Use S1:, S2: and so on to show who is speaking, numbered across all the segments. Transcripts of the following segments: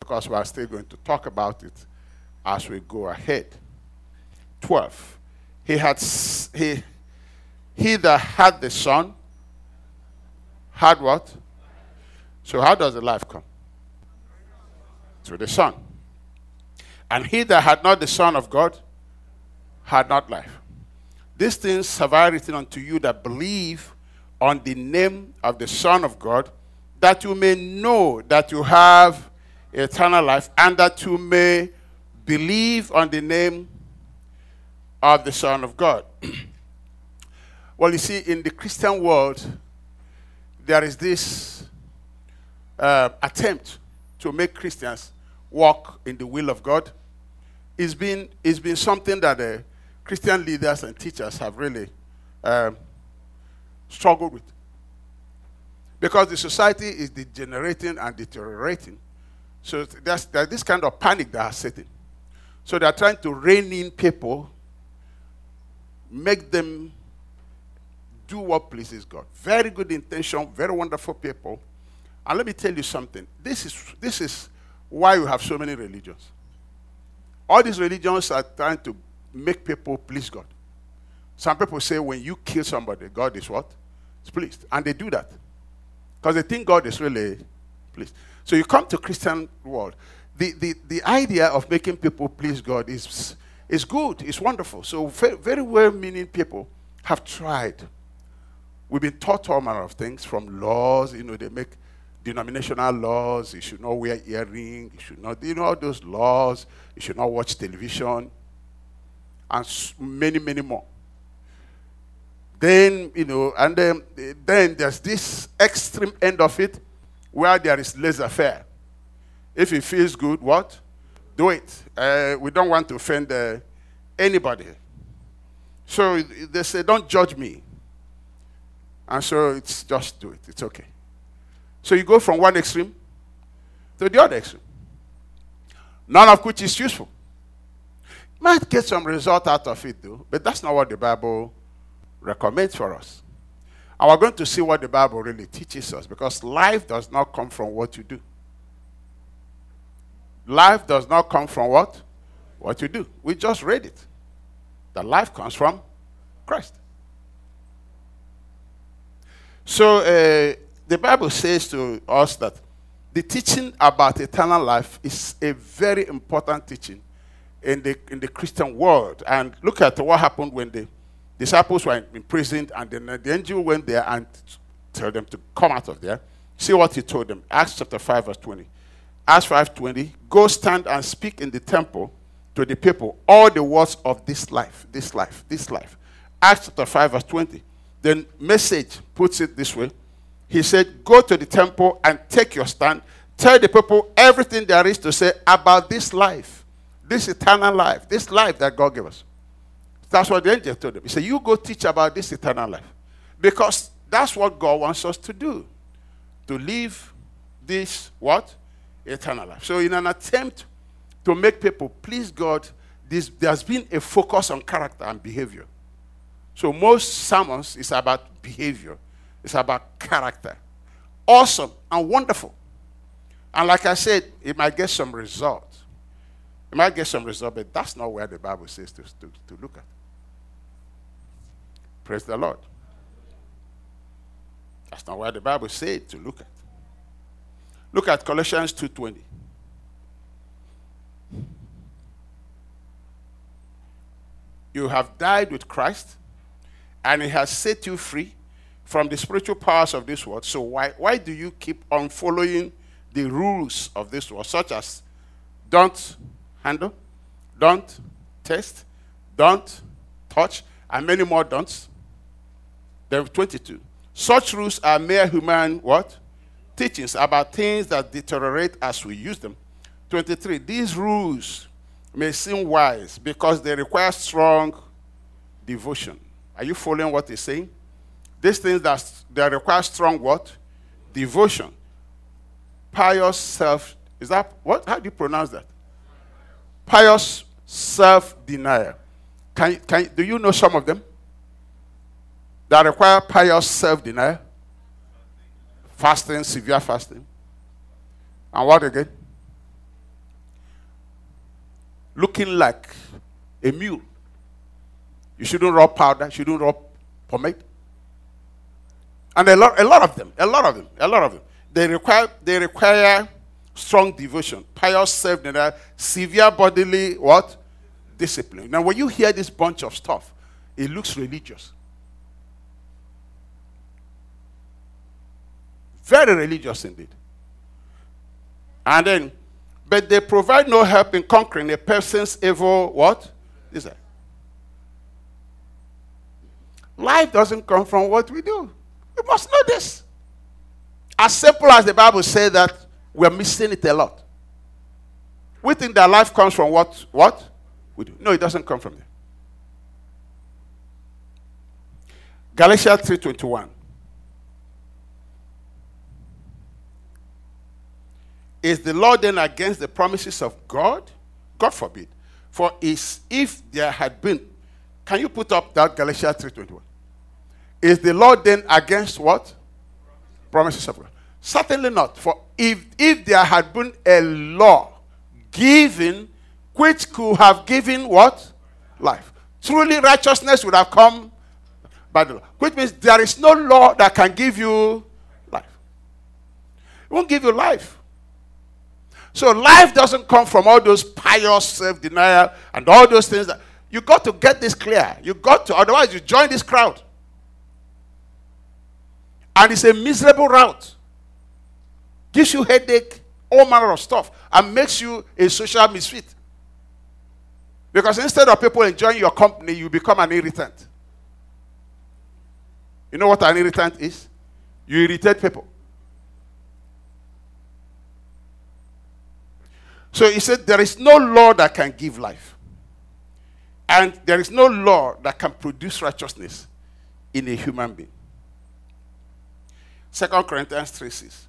S1: because we are still going to talk about it as we go ahead. 12. He that had the Son had what? So how does the life come? Through the Son. And he that had not the Son of God had not life. These things have I written unto you that believe on the name of the Son of God, that you may know that you have eternal life, and that you may believe on the name of the Son of God. Well, you see, in the Christian world, there is this attempt to make Christians walk in the will of God. It's been something that Christian leaders and teachers have really struggled with. Because the society is degenerating and deteriorating. So there's this kind of panic that has set in. So they're trying to rein in people, make them do what pleases God. Very good intention, very wonderful people. And let me tell you something. This is why you have so many religions. All these religions are trying to make people please God. Some people say when you kill somebody, God is what? Is pleased. And they do that. Because they think God is really pleased. So you come to Christian world. The idea of making people please God is good. It's wonderful. So very, very well-meaning people have tried. We've been taught all manner of things, from laws. They make denominational laws. You should not wear earrings. You should not, all those laws. You should not watch television. And many, many more. Then, and then there's this extreme end of it where there is laissez-faire. If it feels good, what? Do it. We don't want to offend anybody. So they say, don't judge me. And so it's just do it. It's okay. So you go from one extreme to the other extreme. None of which is useful. Might get some result out of it, though, but that's not what the Bible recommends for us. And we're going to see what the Bible really teaches us, because life does not come from what you do. Life does not come from what? What you do. We just read it. The life comes from Christ. So the Bible says to us that the teaching about eternal life is a very important teaching in the Christian world. And look at what happened when the disciples were imprisoned, and then the angel went there and told them to come out of there. See what he told them. Acts chapter 5, verse 20. Acts 5:20. Go stand and speak in the temple to the people all the words of this life, this life, this life. Acts chapter 5, verse 20. The Message puts it this way. He said, go to the temple and take your stand. Tell the people everything there is to say about this life, this eternal life, this life that God gave us. That's what the angel told them. He said, you go teach about this eternal life. Because that's what God wants us to do. To live this, what? Eternal life. So in an attempt to make people please God, there's been a focus on character and behavior. So most sermons is about behavior. It's about character. Awesome and wonderful. And like I said, it might get some result. It might get some result, but that's not where the Bible says to look at. Praise the Lord. That's not where the Bible said to look at. Look at Colossians 2:20. You have died with Christ, and he has set you free from the spiritual powers of this world. So why do you keep on following the rules of this world, such as don't handle, don't taste, don't touch, and many more don'ts? Then 22. Such rules are mere human what? Teachings about things that deteriorate as we use them. 23. These rules may seem wise because they require strong devotion. Are you following what he's saying? These things that require strong what? Devotion. Pious self. Is that what? How do you pronounce that? Pious self-denial. Do you know some of them? That require pious self-denial. Fasting, severe fasting. And what again? looking like a mule. You shouldn't rub powder, you shouldn't rub pomade. And a lot of them. They require strong devotion, pious self-denial, severe bodily what? Discipline. Now when you hear this bunch of stuff, it looks religious. Very religious indeed. And then, but they provide no help in conquering a person's evil what? Desire. Life doesn't come from what we do. We must know this. As simple as the Bible says that, we're missing it a lot. We think that life comes from what we do. No, it doesn't come from there. Galatians 3:21. Is the law then against the promises of God? God forbid. For if there had been, can you put up that Galatians 3:21? Is the law then against what? Promises of God. Certainly not. For if there had been a law given which could have given what? Life. Truly righteousness would have come by the law. Which means there is no law that can give you life. It won't give you life. So life doesn't come from all those pious self-denial and all those things. You got to get this clear. You got to, otherwise you join this crowd. And it's a miserable route. Gives you headache, all manner of stuff, and makes you a social misfit. Because instead of people enjoying your company, you become an irritant. You know what an irritant is? You irritate people. So he said, there is no law that can give life. And there is no law that can produce righteousness in a human being. 2 Corinthians 3:6.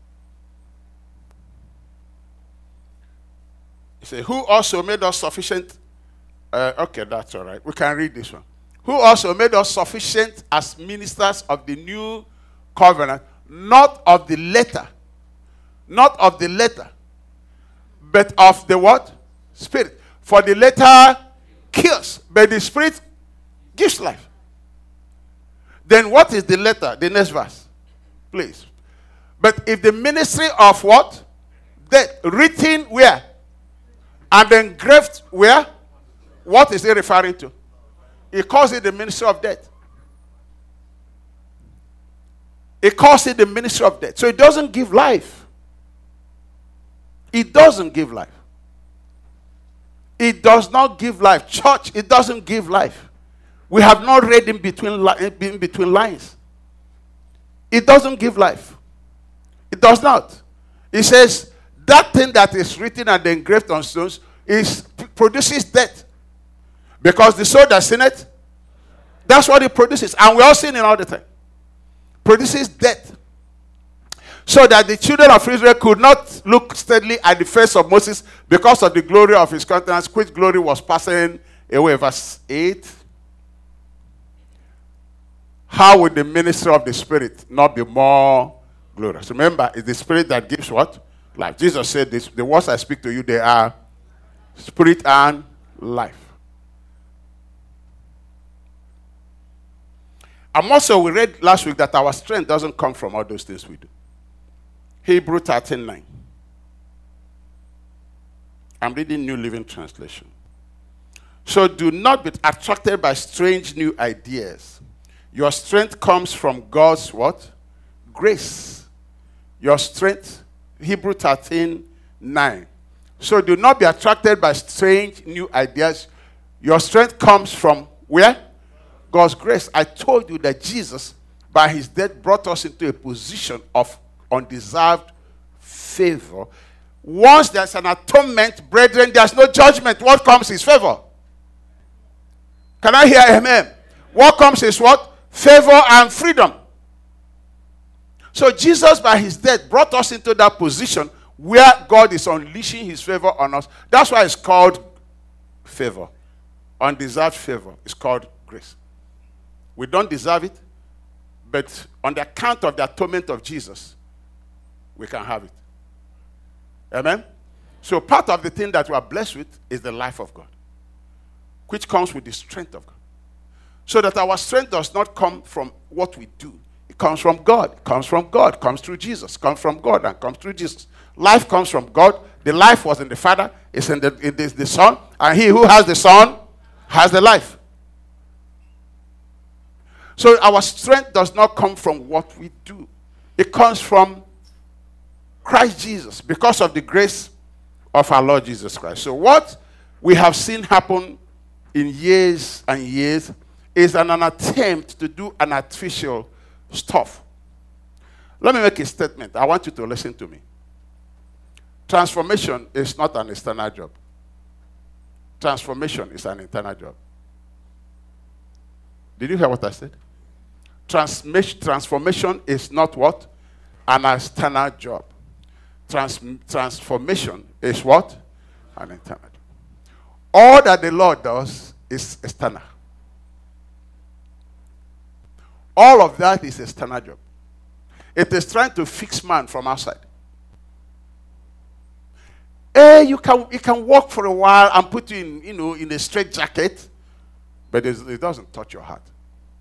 S1: He said, who also made us sufficient. Okay, that's all right. We can read this one. Who also made us sufficient as ministers of the new covenant, not of the letter. Not of the letter. But of the what? Spirit. For the letter kills, but the Spirit gives life. Then what is the letter? The next verse. Please. But if the ministry of what? Death. Written where? And engraved where? What is he referring to? He calls it the ministry of death. He calls it the ministry of death. So it doesn't give life. It doesn't give life. It does not give life. Church, it doesn't give life. We have not read in between lines. It doesn't give life. It does not. It says, that thing that is written and engraved on stones produces death. Because the soul that's in it, that's what it produces. And we all sin it all the time. Produces death. So that the children of Israel could not look steadily at the face of Moses because of the glory of his countenance, which glory was passing away. Verse 8. How would the ministry of the Spirit not be more glorious? Remember, it's the Spirit that gives what? Life. Jesus said this, the words I speak to you, they are spirit and life. And also, we read last week that our strength doesn't come from all those things we do. Hebrews 13:9. I'm reading New Living Translation. So do not be attracted by strange new ideas. Your strength comes from God's what? Grace. Your strength, Hebrews 13:9. So do not be attracted by strange new ideas. Your strength comes from where? God's grace. I told you that Jesus, by his death, brought us into a position of undeserved favor. Once there's an atonement, brethren, there's no judgment. What comes is favor. Can I hear amen? What comes is what? Favor and freedom. So Jesus, by his death, brought us into that position where God is unleashing his favor on us. That's why it's called favor. Undeserved favor. It's called grace. We don't deserve it, but on the account of the atonement of Jesus, we can have it. Amen? So part of the thing that we are blessed with is the life of God, which comes with the strength of God. So that our strength does not come from what we do. It comes from God. It comes from God. Comes through Jesus. Comes from God and comes through Jesus. Life comes from God. The life was in the Father. It's in the Son. And he who has the Son has the life. So our strength does not come from what we do. It comes from Christ Jesus because of the grace of our Lord Jesus Christ. So what we have seen happen in years and years is an attempt to do an artificial stuff. Let me make a statement. I want you to listen to me. Transformation is not an external job. Transformation is an internal job. Did you hear what I said? Transformation is not what? An external job. Transformation is what? An internal job. All that the Lord does is external. All of that is external job. It is trying to fix man from outside. You can walk for a while and put you in a straight jacket, but it doesn't touch your heart.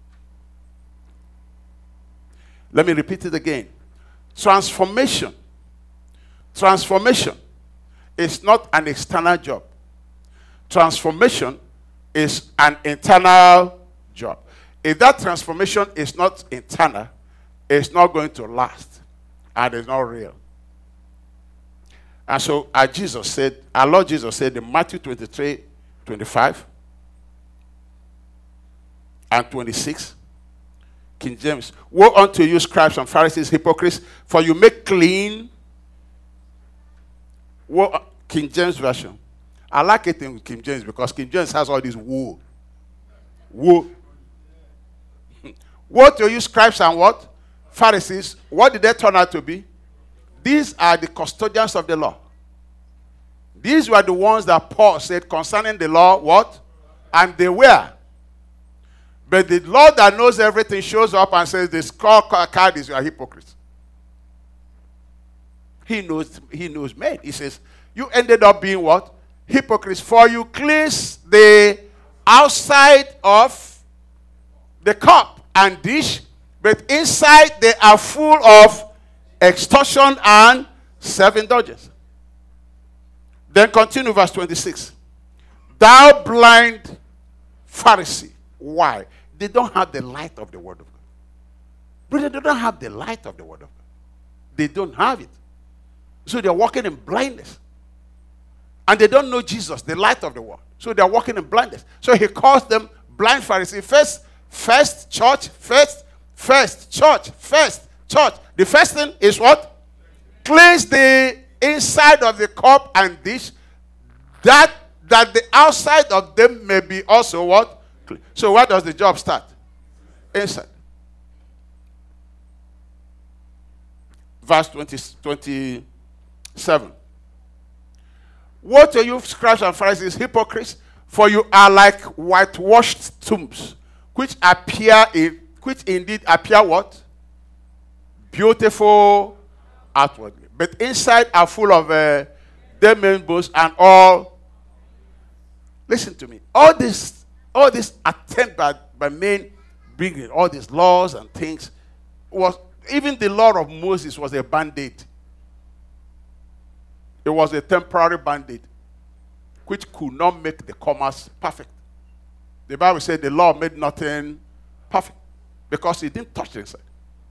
S1: Let me repeat it again. Transformation is not an external job. Transformation is an internal job. If that transformation is not internal, it's not going to last, and it's not real. And so our Lord Jesus said in Matthew 23:25 and 26, King James, woe unto you, scribes and Pharisees, hypocrites, for you make clean. Woe, King James Version. I like it in King James because King James has all this woe. Woe. Woe to you, scribes and what? Pharisees. What did they turn out to be? These are the custodians of the law. These were the ones that Paul said concerning the law, what? And they were. But the Lord that knows everything shows up and says, the scorecard is you are hypocrites. He knows men. He says, you ended up being what? Hypocrites. For you cleanse the outside of the cup and dish, but inside they are full of extortion and self-indulgence. Then continue verse 26. Thou blind Pharisee. Why? They don't have the light of the word of God. Brother, they don't have the light of the word of God. They don't have it. So they're walking in blindness. And they don't know Jesus, the light of the world. So they're walking in blindness. So he calls them blind Pharisee. First church. The first thing is what? Cleanse the inside of the cup and dish, that the outside of them may be also what? Clean. So where does the job start? Inside. Verse 27. Woe to you, scribes and Pharisees, hypocrites, for you are like whitewashed tombs, which indeed appear what? Beautiful outwardly, but inside are full of dead men's bones and all. Listen to me. All this attempt by men bringing all these laws and things was, even the law of Moses was a band-aid. It was a temporary band-aid which could not make the commerce perfect. The Bible said the law made nothing perfect because it didn't touch the inside.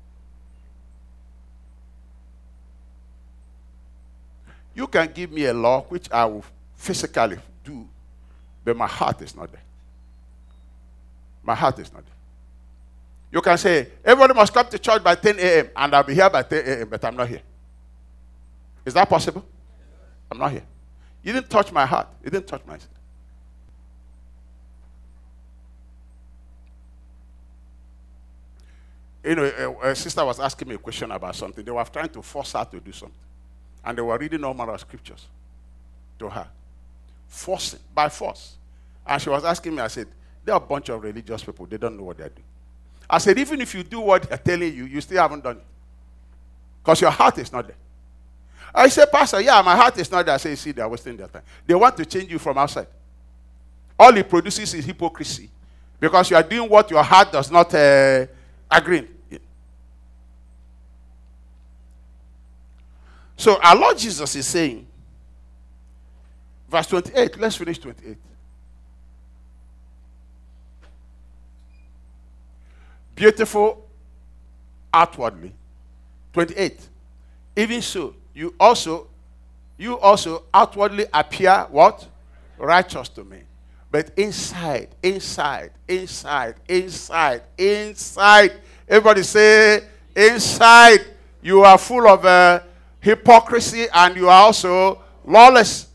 S1: You can give me a law which I will physically do, but my heart is not there. My heart is not there. You can say, everybody must come to church by 10 a.m. and I'll be here by 10 a.m., but I'm not here. Is that possible? I'm not here. You didn't touch my heart. You didn't touch my heart. You know, a sister was asking me a question about something. They were trying to force her to do something. And they were reading all manner of scriptures to her. Forcing, by force. And she was asking me, I said, there are a bunch of religious people. They don't know what they're doing. I said, even if you do what they're telling you, you still haven't done it. Because your heart is not there. I say, Pastor, yeah, my heart is not there. I say, see, they're wasting their time. They want to change you from outside. All it produces is hypocrisy. Because you are doing what your heart does not agree. Yeah. So our Lord Jesus is saying, verse 28, let's finish 28. Beautiful outwardly. 28. Even so, you also outwardly appear what? Righteous to me. But inside, everybody say, inside, you are full of hypocrisy and you are also lawless.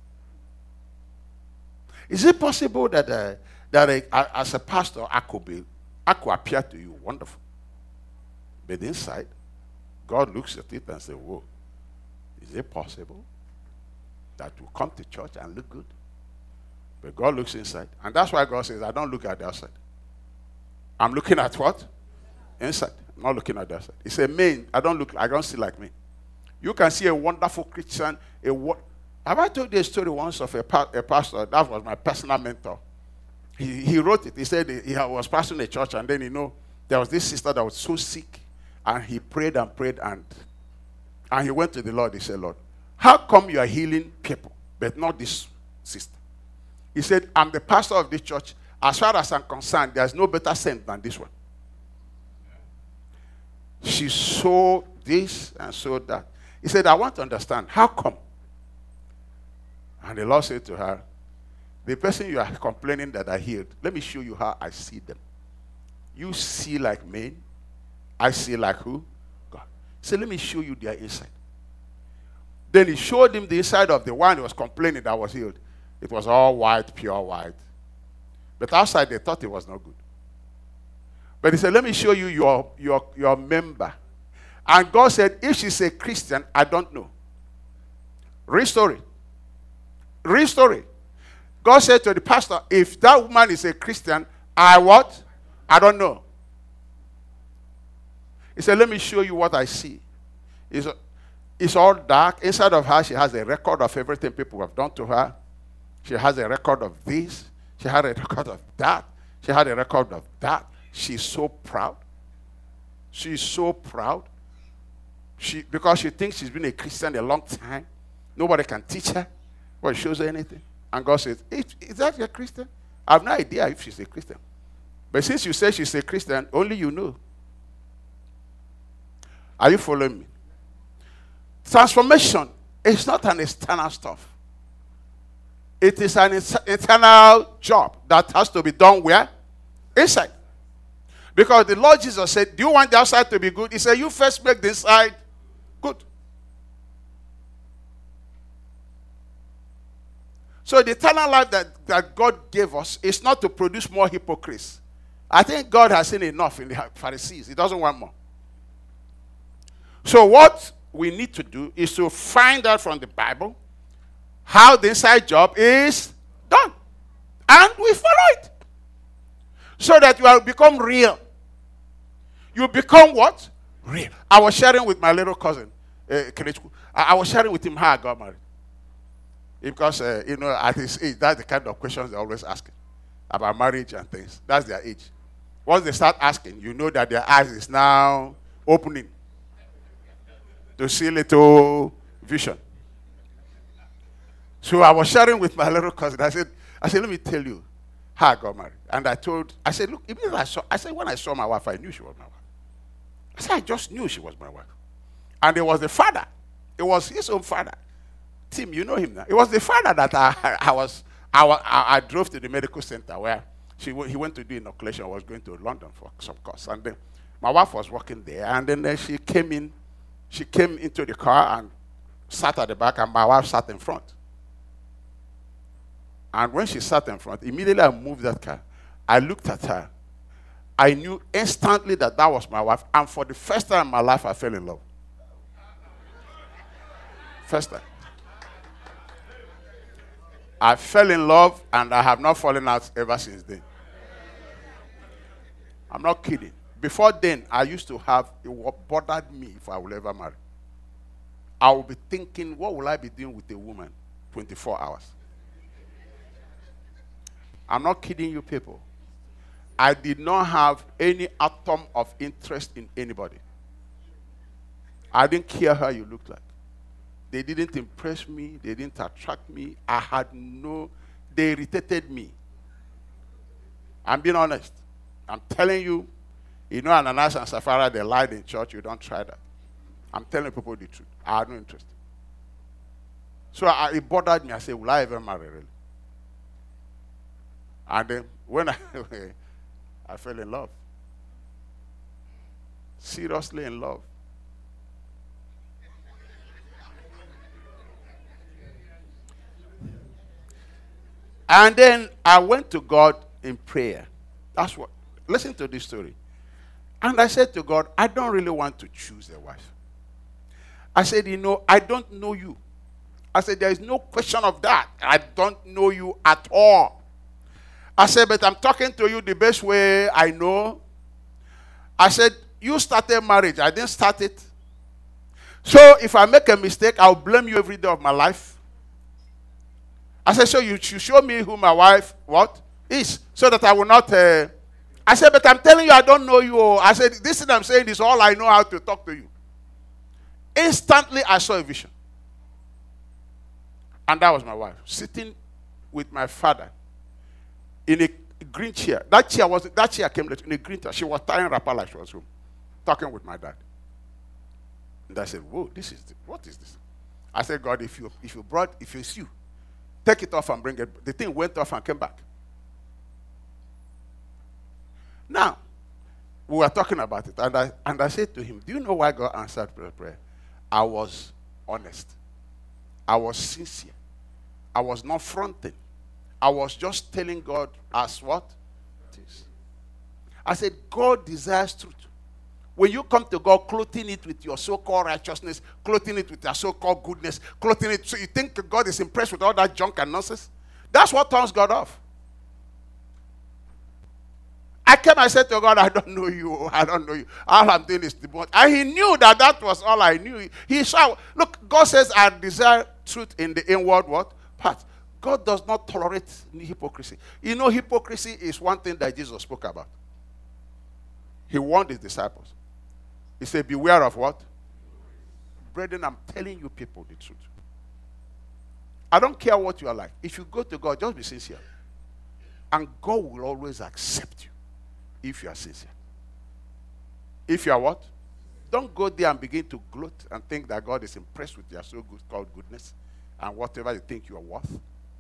S1: Is it possible that as a pastor, I could appear to you wonderful, but inside, God looks at it and says, whoa, is it possible that you come to church and look good? But God looks inside. And that's why God says, I don't look at the outside. I'm looking at what? Inside. I'm not looking at the outside. He said, man, I don't see like me. You can see a wonderful Christian. Have I told you a story once of a pastor? That was my personal mentor. He wrote it. He said he was pastoring a church, and then, there was this sister that was so sick, and he prayed and prayed, and he went to the Lord. He said, Lord, how come you are healing people, but not this sister? He said, I'm the pastor of this church. As far as I'm concerned, there's no better saint than this one. She saw this and saw that. He said, I want to understand. How come? And the Lord said to her, the person you are complaining that I healed, let me show you how I see them. You see like men. I see like who? God. He said, let me show you their inside. Then he showed him the inside of the one who was complaining that was healed. It was all white, pure white. But outside they thought it was not good. But he said, let me show you your member. And God said, if she's a Christian, I don't know. Real story. Real story. God said to the pastor, if that woman is a Christian, I what? I don't know. He said, let me show you what I see. It's all dark. Inside of her, she has a record of everything people have done to her. She has a record of this. She had a record of that. She had a record of that. She's so proud. She's so proud. Because she thinks she's been a Christian a long time. Nobody can teach her or shows her anything. And God says, is that a Christian? I have no idea if she's a Christian. But since you say she's a Christian, only you know. Are you following me? Transformation is not an external stuff. It is an internal job that has to be done where? Inside. Because the Lord Jesus said, do you want the outside to be good? He said, you first make the inside good. So the eternal life that God gave us is not to produce more hypocrites. I think God has seen enough in the Pharisees. He doesn't want more. So what we need to do is to find out from the Bible how the inside job is done. And we follow it. So that you will become real. You become what? Real. I was sharing with my little cousin, Kenechku. I was sharing with him how I got married. Because, at his age, that's the kind of questions they're always asking about marriage and things. That's their age. Once they start asking, you know that their eyes is now opening to see a little vision. So I was sharing with my little cousin. I said, let me tell you how I got married. And I said, look, even when I saw my wife, I knew she was my wife. I said, I just knew she was my wife. And it was the father. It was his own father. Tim, you know him now. It was the father that I drove to the medical center where he went to do inoculation. I was going to London for some course. And then my wife was working there. And then she came into the car and sat at the back, and my wife sat in front. And when she sat in front, immediately I moved that car. I looked at her. I knew instantly that was my wife. And for the first time in my life, I fell in love. First time. I fell in love, and I have not fallen out ever since then. I'm not kidding. Before then, I used to have, it bothered me if I will ever marry. I will be thinking, what will I be doing with a woman 24 hours? I'm not kidding you, people. I did not have any atom of interest in anybody. I didn't care how you looked like. They didn't impress me. They didn't attract me. They irritated me. I'm being honest. I'm telling you, Ananias and Sapphira, they lied in church. You don't try that. I'm telling people the truth. I had no interest. So it bothered me. I said, will I ever marry really? And then when I fell in love. Seriously in love. And then I went to God in prayer. Listen to this story. And I said to God, I don't really want to choose a wife. I said, I don't know you. I said, there is no question of that. I don't know you at all. I said, but I'm talking to you the best way I know. I said, you started marriage. I didn't start it. So if I make a mistake, I'll blame you every day of my life. I said, so you should show me who my wife, is, so that I will not. I said, but I'm telling you, I don't know you. I said, this thing I'm saying is all I know how to talk to you. Instantly, I saw a vision. And that was my wife, sitting with my father in a green chair. That chair came later in a green chair. She was tying wrapper like she was home, talking with my dad. And I said, whoa, what is this? I said, God, if it's you, take it off and bring it. The thing went off and came back. Now, we were talking about it, and I said to him, do you know why God answered prayer? I was honest. I was sincere. I was not fronting. I was just telling God as what it is. I said, God desires truth. When you come to God, clothing it with your so-called righteousness, clothing it with your so-called goodness, clothing it, so you think God is impressed with all that junk and nonsense? That's what turns God off. I said to God, I don't know you. I don't know you. All I'm doing is the bond. And he knew that was all I knew. He saw, look, God says, I desire truth in the inward part. God does not tolerate hypocrisy. Hypocrisy is one thing that Jesus spoke about. He warned his disciples. He said, beware of what? Brethren, I'm telling you people the truth. I don't care what you are like. If you go to God, just be sincere. And God will always accept you if you are sincere. If you are what? Don't go there and begin to gloat and think that God is impressed with your so-called goodness and whatever you think you are worth.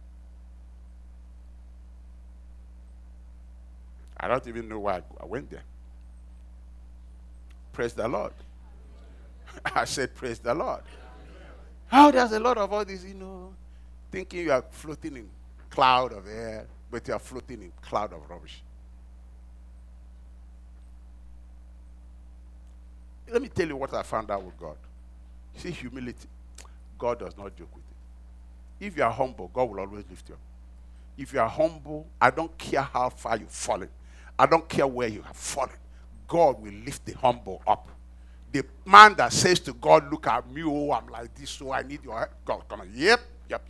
S1: I don't even know why I went there. Praise the Lord. I said, praise the Lord. There's a lot of all this, thinking you are floating in cloud of air, but you are floating in cloud of rubbish. Let me tell you what I found out with God. See, humility. God does not joke with it. If you are humble, God will always lift you up. If you are humble, I don't care how far you've fallen. I don't care where you have fallen. God will lift the humble up. The man that says to God, look at me, I'm like this, so I need your help. God, come on. Yep.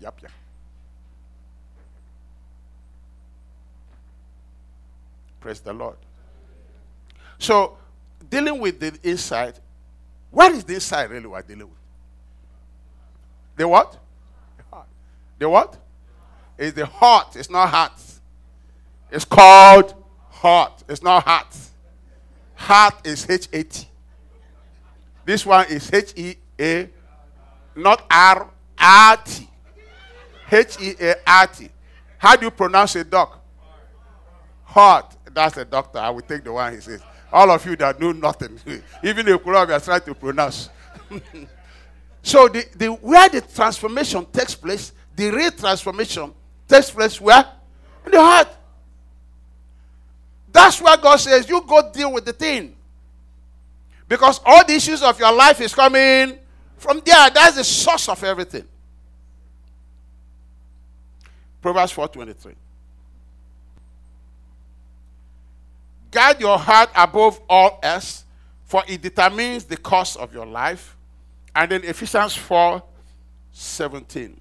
S1: Praise the Lord. So, dealing with the inside, what is the inside really we're dealing with? The what? The heart. The what? It's the heart. It's not heart. It's called heart. It's not heart. Heart is H-A-T. This one is H-E-A, not R-R-T. H-E-A-R-T. How do you pronounce a dog? Heart. That's a doctor. I will take the one he says. All of you that know nothing, even the Quran are trying to pronounce. So where the transformation takes place, the real transformation takes place where? In the heart. That's why God says, you go deal with the thing. Because all the issues of your life is coming from there. That's the source of everything. Proverbs 4:23. Guard your heart above all else, for it determines the course of your life, And then Ephesians 4:17.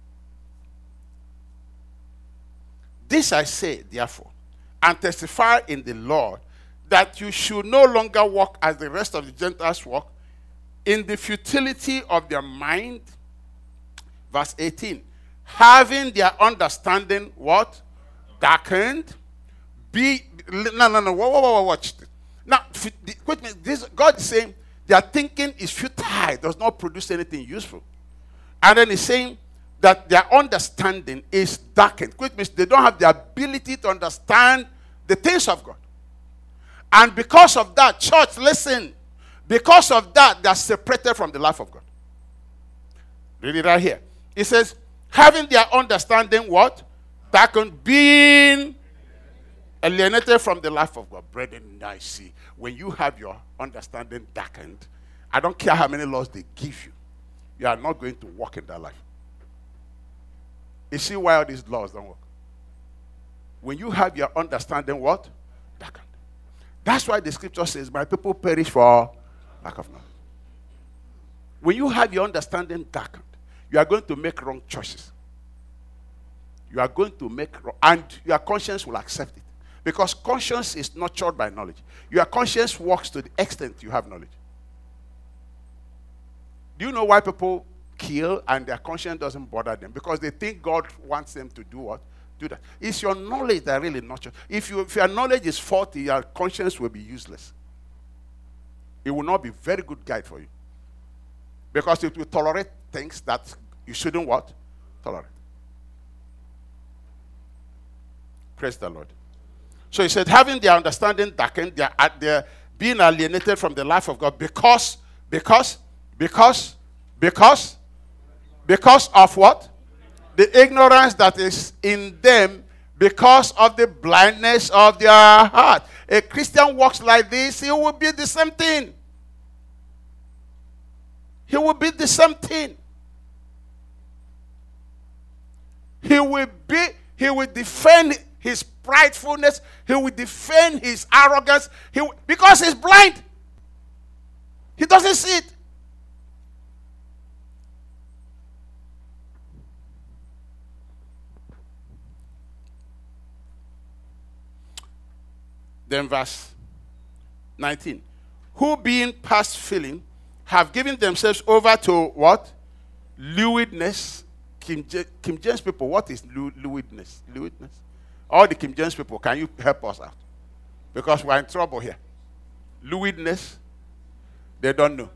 S1: This I say, therefore, and testify in the Lord, that you should no longer walk as the rest of the Gentiles walk, in the futility of their mind. Verse 18. Having their understanding, what? Darkened. Watch this. Now, wait a minute. God is saying their thinking is futile, does not produce anything useful. And then he's saying that their understanding is darkened. Which means they don't have the ability to understand the things of God. And because of that, church, listen. Because of that, they are separated from the life of God. Read it right here. It says, having their understanding, what? Darkened, being alienated from the life of God. Brethren, I see. When you have your understanding darkened, I don't care how many laws they give you, you are not going to walk in that life. You see why all these laws don't work? When you have your understanding, what? Darkened. That's why the scripture says, my people perish for lack of knowledge. When you have your understanding darkened, you are going to make wrong choices. You are going to make wrong, and your conscience will accept it. Because conscience is nurtured by knowledge. Your conscience works to the extent you have knowledge. Do you know why people kill and their conscience doesn't bother them? Because they think God wants them to do what? Do that. It's your knowledge that really nurtures. If your knowledge is faulty, your conscience will be useless. It will not be a very good guide for you. Because it will tolerate things that you shouldn't what? Tolerate. Praise the Lord. So he said, having their understanding darkened, they're being alienated from the life of God because of what? The ignorance that is in them because of the blindness of their heart. A Christian walks like this, he will be the same thing. He will be the same thing. He will defend his pridefulness. He will defend his arrogance. Because he's blind. He doesn't see it. Then verse 19. Who being past feeling have given themselves over to what? Lewdness. King James people, what is lewdness? Lewdness? All the King James people, can you help us out? Because we're in trouble here. Lewdness, they don't know.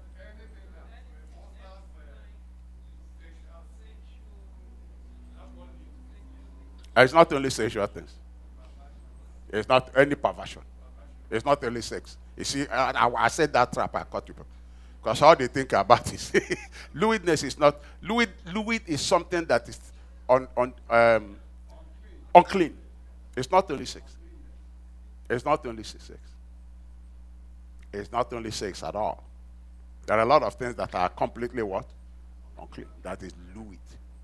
S1: It's not only sexual things. It's not any perversion. It's not only sex. You see, I said that trap, I caught you. Because all they think about is lewdness is not lewd is something that is unclean. It's not only sex. It's not only sex. It's not only sex at all. There are a lot of things that are completely what? Unclean. That is lewd.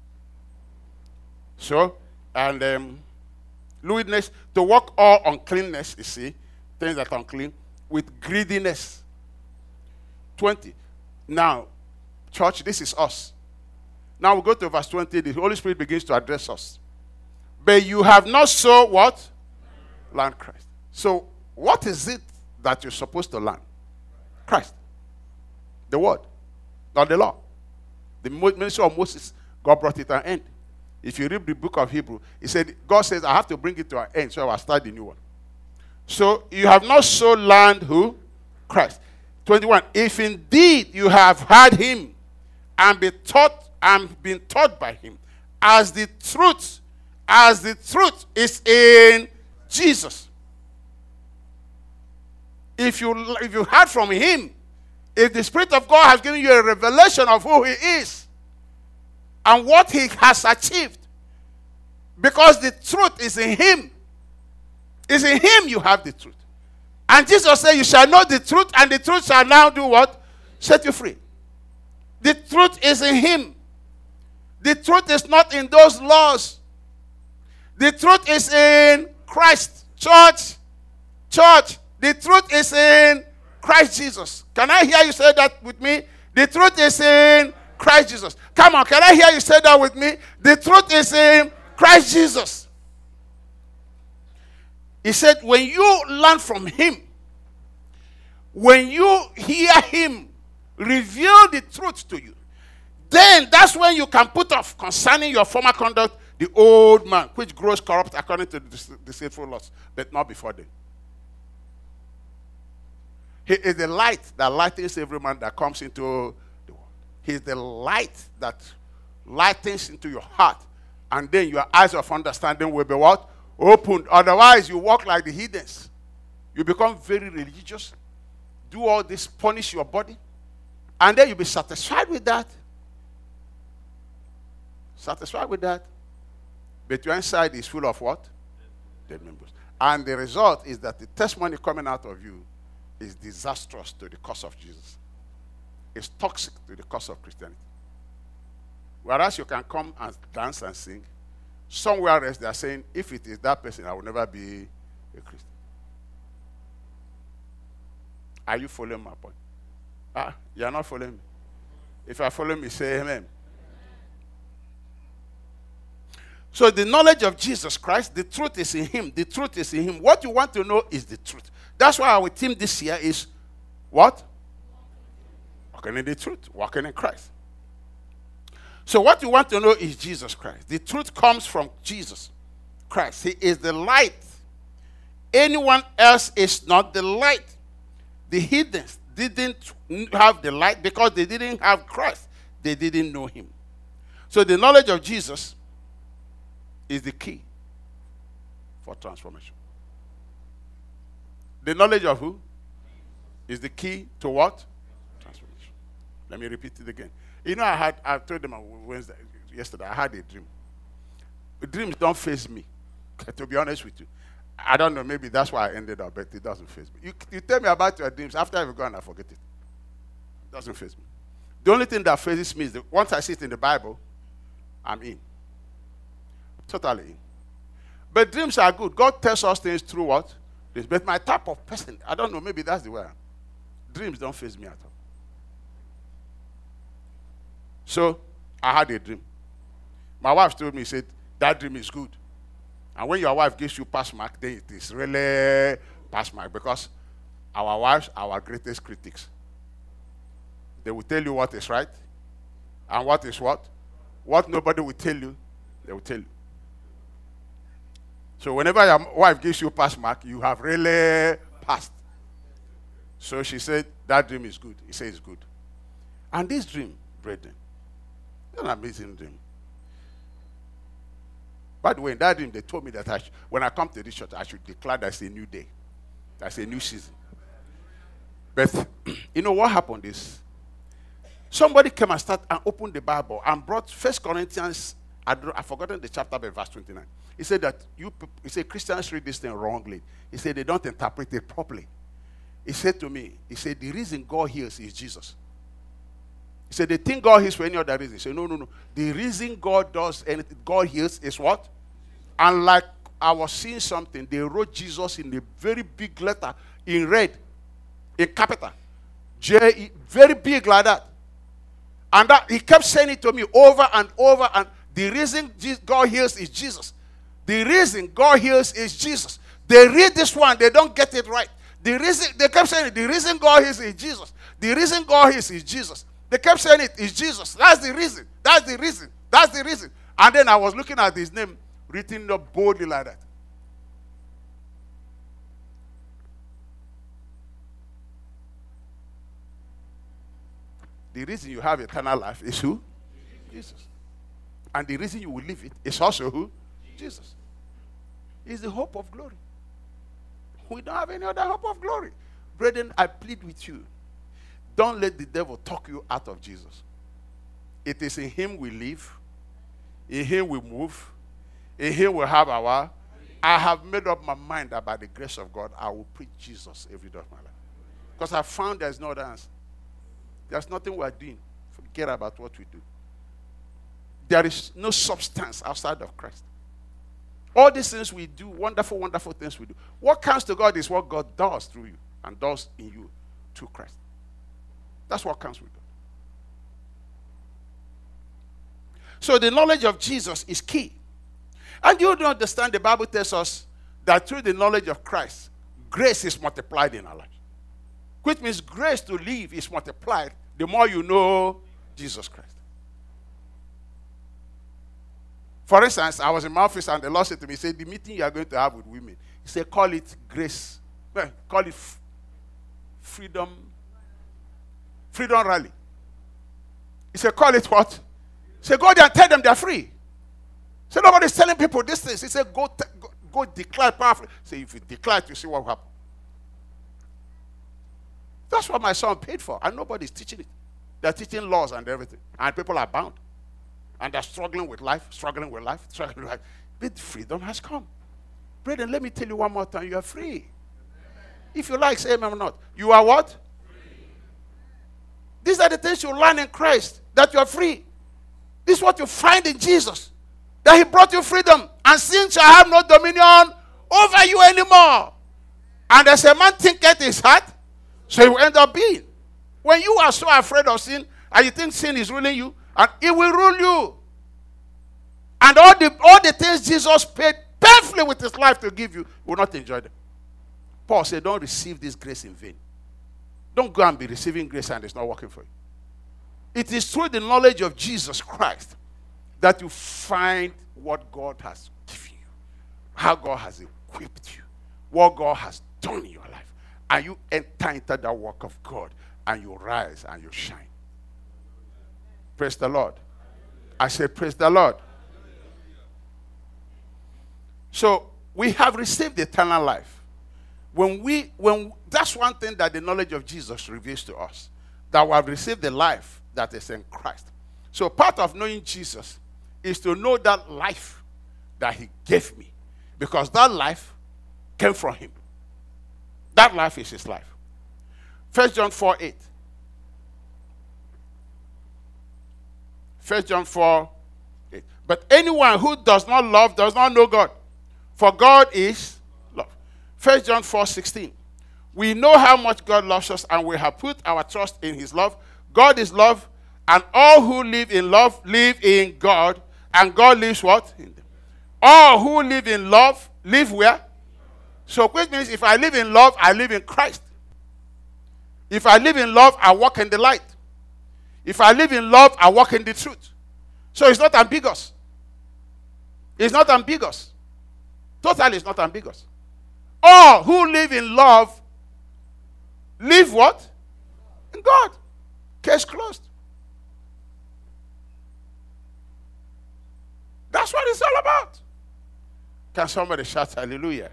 S1: So, and lewdness, to work all uncleanness, you see, things that are unclean, with greediness. 20. Now, church, this is us. Now we go to verse 20. The Holy Spirit begins to address us. But you have not so what? Learn Christ. So, what is it that you're supposed to learn? Christ. The word. Not the law. The ministry of Moses, God brought it to an end. If you read the book of Hebrew, he said, God says, I have to bring it to an end, so I will start the new one. So, you have not so learned who? Christ. 21. If indeed you have heard him and been taught by him, as the truth is in Jesus. If you heard from him, if the Spirit of God has given you a revelation of who he is and what he has achieved, because the truth is in him. It's in him you have the truth. And Jesus said, you shall know the truth, and the truth shall now do what? Set you free. The truth is in him. The truth is not in those laws. The truth is in Christ. Church, the truth is in Christ Jesus. Can I hear you say that with me? The truth is in Christ Jesus. Come on, can I hear you say that with me? The truth is in Christ Jesus. He said, when you learn from him, when you hear him reveal the truth to you, then that's when you can put off concerning your former conduct the old man, which grows corrupt according to the deceitful lusts, but not before then. He is the light that lightens every man that comes into the world. He is the light that lightens into your heart. And then your eyes of understanding will be what? Opened. Otherwise, you walk like the heathens. You become very religious. Do all this, punish your body. And then you'll be satisfied with that. Satisfied with that. But your inside is full of what? Dead members. And the result is that the testimony coming out of you is disastrous to the cause of Jesus. It's toxic to the cause of Christianity. Whereas you can come and dance and sing, somewhere else they are saying, if it is that person, I will never be a Christian. Are you following my point? You are not following me. If you are following me, say amen. So the knowledge of Jesus Christ, the truth is in him. The truth is in him. What you want to know is the truth. That's why our theme this year is what? Walking in the truth. Walking in Christ. So what you want to know is Jesus Christ. The truth comes from Jesus Christ. He is the light. Anyone else is not the light. The heathens didn't have the light because they didn't have Christ. They didn't know him. So the knowledge of Jesus is the key for transformation. The knowledge of who? Is the key to what? Transformation. Let me repeat it again. You know, I told them on Wednesday, yesterday, I had a dream. The dreams don't faze me, to be honest with you. I don't know, maybe that's why I ended up, but it doesn't faze me. You tell me about your dreams, after I've gone, I forget it. It doesn't faze me. The only thing that fazes me is that once I see it in the Bible, I'm in. Totally in. But dreams are good. God tells us things through what? But my type of person, I don't know, maybe that's the way I am. Dreams don't faze me at all. So, I had a dream. My wife told me, said, that dream is good. And when your wife gives you pass mark, then it is really pass mark. Because our wives are our greatest critics. They will tell you what is right. And what is what? What nobody will tell you, they will tell you. So whenever your wife gives you pass mark, you have really passed. So she said, that dream is good. He said it's good. And this dream, brethren, it's an amazing dream. By the way, in that dream, they told me that when I come to this church, I should declare that's a new day. That's a new season. But you know what happened is, somebody came and started and opened the Bible and brought 1 Corinthians, I've forgotten the chapter by verse 29. He said that he said Christians read this thing wrongly. He said they don't interpret it properly. He said to me, he said the reason God heals is Jesus. He said they think God heals for any other reason. He said no. The reason God does anything, God heals is what? And like I was seeing something, they wrote Jesus in a very big letter in red, in capital. J-E, very big like that. And that he kept saying it to me over and over. And the reason God heals is Jesus. The reason God heals is Jesus. They read this one, they don't get it right. The reason they kept saying it, the reason God heals is Jesus. The reason God heals is Jesus. They kept saying it is Jesus. That's the reason. That's the reason. That's the reason. And then I was looking at his name written up boldly like that. The reason you have eternal life is who? Jesus. And the reason you will live it is also who? Jesus. Is the hope of glory. We don't have any other hope of glory. Brethren, I plead with you. Don't let the devil talk you out of Jesus. It is in him we live. In him we move. In him we have our. I have made up my mind that by the grace of God, I will preach Jesus every day of my life. Because I found there's no other answer. There's nothing we're doing. Forget about what we do. There is no substance outside of Christ. All these things we do, wonderful, wonderful things we do. What counts to God is what God does through you and does in you through Christ. That's what counts with God. So the knowledge of Jesus is key. And you don't understand, the Bible tells us that through the knowledge of Christ, grace is multiplied in our life. Which means grace to live is multiplied the more you know Jesus Christ. For instance, I was in my office and the Lord said to me, he said, the meeting you are going to have with women, he said, call it grace. Well, call it freedom rally. He said, call it what? He said, go there and tell them they're free. He said, nobody's telling people these things. He said, go declare powerfully. He said, if you declare it, you see what will happen. That's what my son paid for, and nobody's teaching it. They're teaching laws and everything, and people are bound. And they're struggling with life. But freedom has come. Brethren, let me tell you one more time, you are free. Amen. If you like, say amen or not. You are what? Free. These are the things you learn in Christ, that you are free. This is what you find in Jesus, that he brought you freedom, and sin shall have no dominion over you anymore. And as a man thinketh in his heart, so he will end up being. When you are so afraid of sin, and you think sin is ruling you, and it will rule you. And all the things Jesus paid perfectly with his life to give you, you will not enjoy them. Paul said, don't receive this grace in vain. Don't go and be receiving grace and it's not working for you. It is through the knowledge of Jesus Christ that you find what God has given you, how God has equipped you, what God has done in your life. And you enter into the work of God, and you rise and you shine. Praise the Lord. I say, praise the Lord. So we have received eternal life. When that's one thing that the knowledge of Jesus reveals to us, that we have received the life that is in Christ. So part of knowing Jesus is to know that life that he gave me, because that life came from him. That life is his life. 1 John 4:8. 1 John 4:8. But anyone who does not love does not know God, for God is love. 1 John 4:16. We know how much God loves us, and we have put our trust in his love. God is love, and all who live in love live in God, and God lives what? In them. All who live in love live where? So which means if I live in love, I live in Christ. If I live in love, I walk in the light. If I live in love, I walk in the truth. So it's not ambiguous. It's not ambiguous. Totally, it's not ambiguous. All who live in love live what? In God. Case closed. That's what it's all about. Can somebody shout hallelujah?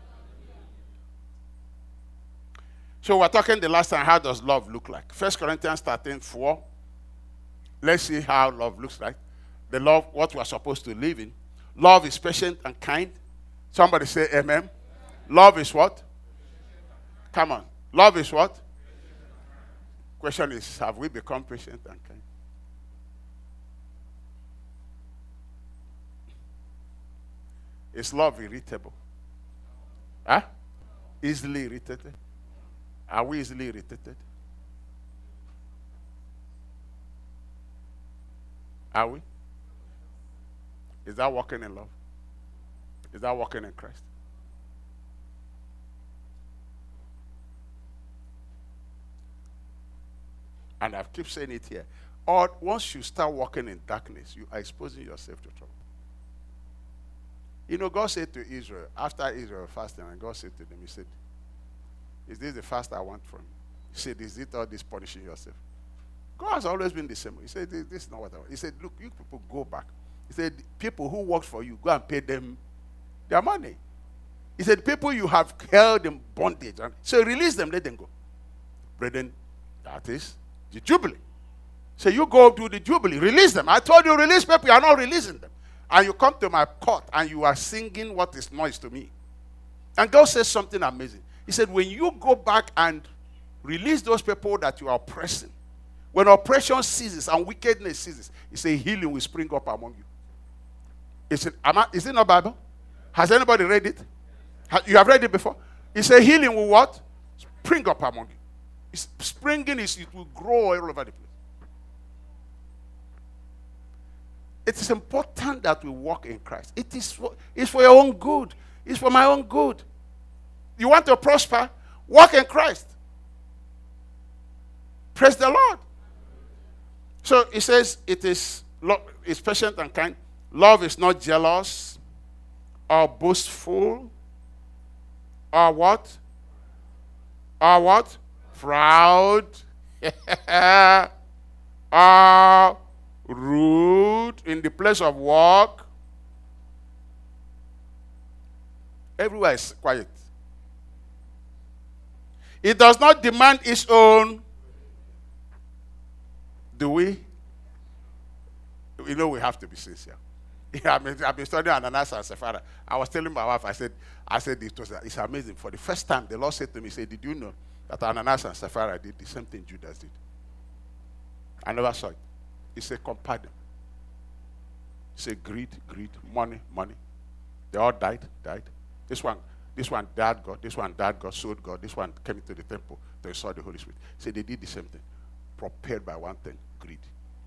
S1: So we're talking the last time, how does love look like? 1 Corinthians 13:4. Let's see how love looks like. The love, what we're supposed to live in. Love is patient and kind. Somebody say amen. Love is what? Come on. Love is what? Question is, have we become patient and kind? Is love irritable? Huh? Easily irritated? Are we easily irritated? Are we? Is that walking in love? Is that walking in Christ? And I keep saying it here. Or once you start walking in darkness, you are exposing yourself to trouble. You know, God said to Israel, after Israel fasting, and God said to them, he said, is this the fast I want from you? He said, is it all this punishing yourself? God has always been the same. He said, this is not what I want. He said, look, you people go back. He said, people who work for you, go and pay them their money. He said, people you have held in bondage. So release them, let them go. Brethren, that is the Jubilee. So you go do the Jubilee, release them. I told you, release people, you are not releasing them. And you come to my court and you are singing what is noise to me. And God says something amazing. He said, when you go back and release those people that you are oppressing, when oppression ceases and wickedness ceases, he said, healing will spring up among you. Is it not Bible? Has anybody read it? You have read it before? He said, healing will what? Spring up among you. Springing is, it will grow all over the place. It is important that we walk in Christ. It's for your own good. It's for my own good. You want to prosper? Walk in Christ. Praise the Lord. So it says it's patient and kind. Love is not jealous or boastful or what? Or what? Proud or rude in the place of work. Everywhere is quiet. It does not demand its own. Do we? You know we have to be sincere. I've been studying Ananias and Sapphira. I was telling my wife, I said it's amazing. For the first time, the Lord said to me, he said, did you know that Ananias and Sapphira did the same thing Judas did? I never saw it. He said, compare them. He said, greed, money. They all died. This one died God. This one died God, sold God. This one came into the temple. They saw the Holy Spirit. He said, they did the same thing. Propelled by one thing, greed.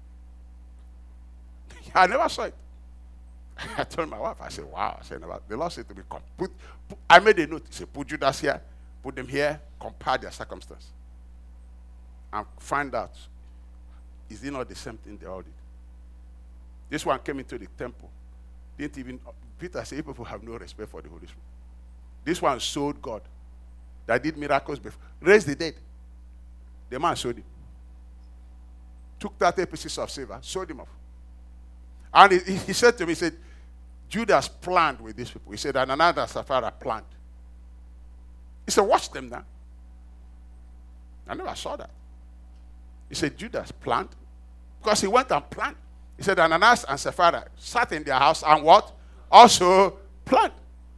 S1: I never saw it. I told my wife, I said, wow. I said, the Lord said to me, I made a note. He said, put Judas here, put them here, compare their circumstance. And find out, is it not the same thing they all did? This one came into the temple. Peter said, people have no respect for the Holy Spirit. This one sold God. That did miracles before. Raised the dead. The man sold him. Took 30 pieces of silver, sold him off. And he said to me, he said, Judas planned with these people. He said, Ananias and Sapphira planned. He said, watch them now. I never saw that. He said, Judas planned. Because he went and planned. He said, Ananias and Sapphira sat in their house and what? Also planned.